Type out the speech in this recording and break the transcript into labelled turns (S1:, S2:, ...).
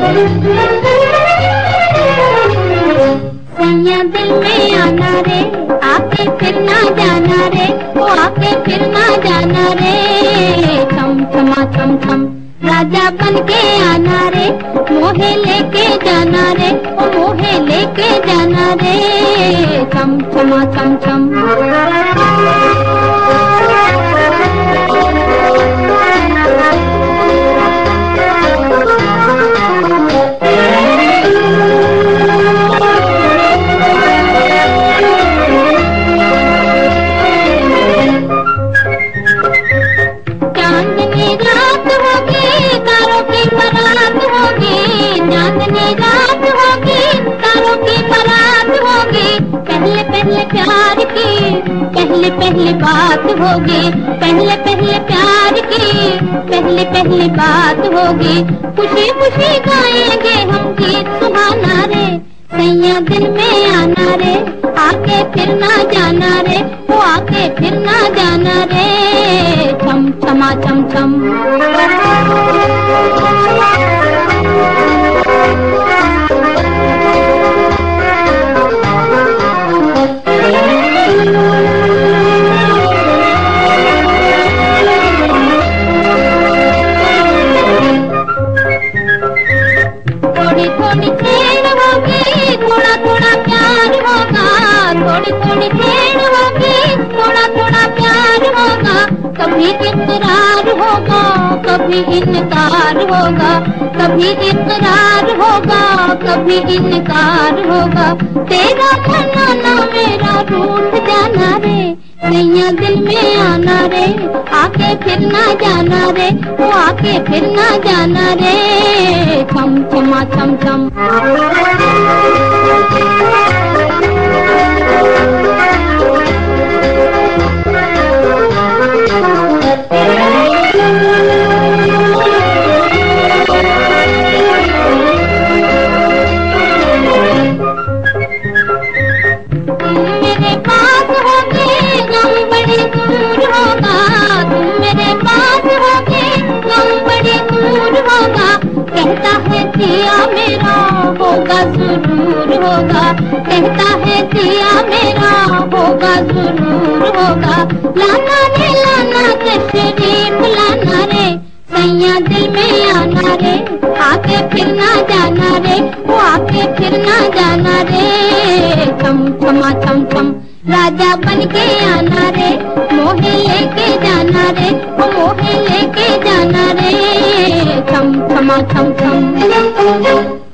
S1: सैया दिल में आना रे, आके फिर ना जाना रे, वो आके फिर ना जाना रे। छम छमा छम छम राजा बन के आना रे, मोहे लेके जाना रे, ओ मोहे लेके जाना रे। छम छमा छम छम चांदनी रात होगी, तारों की बारात होगी, चांदनी रात होगी, तारों की बारात होगी। पहले पहले प्यार की पहले पहले बात होगी, पहले पहले प्यार की पहले पहले बात होगी। खुशी खुशी गाएंगे हम गीत सुहाना रे, सैया दिल में आना रे, आके फिर ना जाना रे, वो आके फिर ना जाना रे। छम छमा छम छम थोड़ी थोड़ी छेड़ होगी, थोड़ा थोड़ा प्यार होगा, थोड़ी थोड़ी छेड़ होगी, थोड़ा थोड़ा प्यार होगा। कभी इकरार होगा, कभी इनकार होगा, कभी इकरार होगा, कभी इनकार होगा। तेरा मनाना मेरा रूठ जाना रे, सैया दिल में आना रे, आके फिर ना जाना रे, वो आके फिर ना जाना रे। छम छमा छम छम मेरे पास होगे गम बड़ी दूर होगा, तुम मेरे पास होगे गम बड़ी दूर होगा। कहता है जिया मेरा होगा जरूर होगा, कहता है जिया मेरा होगा जरूर होगा। लाना रे लाना तशरीफ लाना रे, सैया दिल में आना रे, आके फिर ना जाना रे, वो आके फिर ना जाना रे। छम छमा छम छम राजा बन के आना रे, मोहे लेके जाना रे, वो मोहे लेके जाना रे। छम छमा छम छम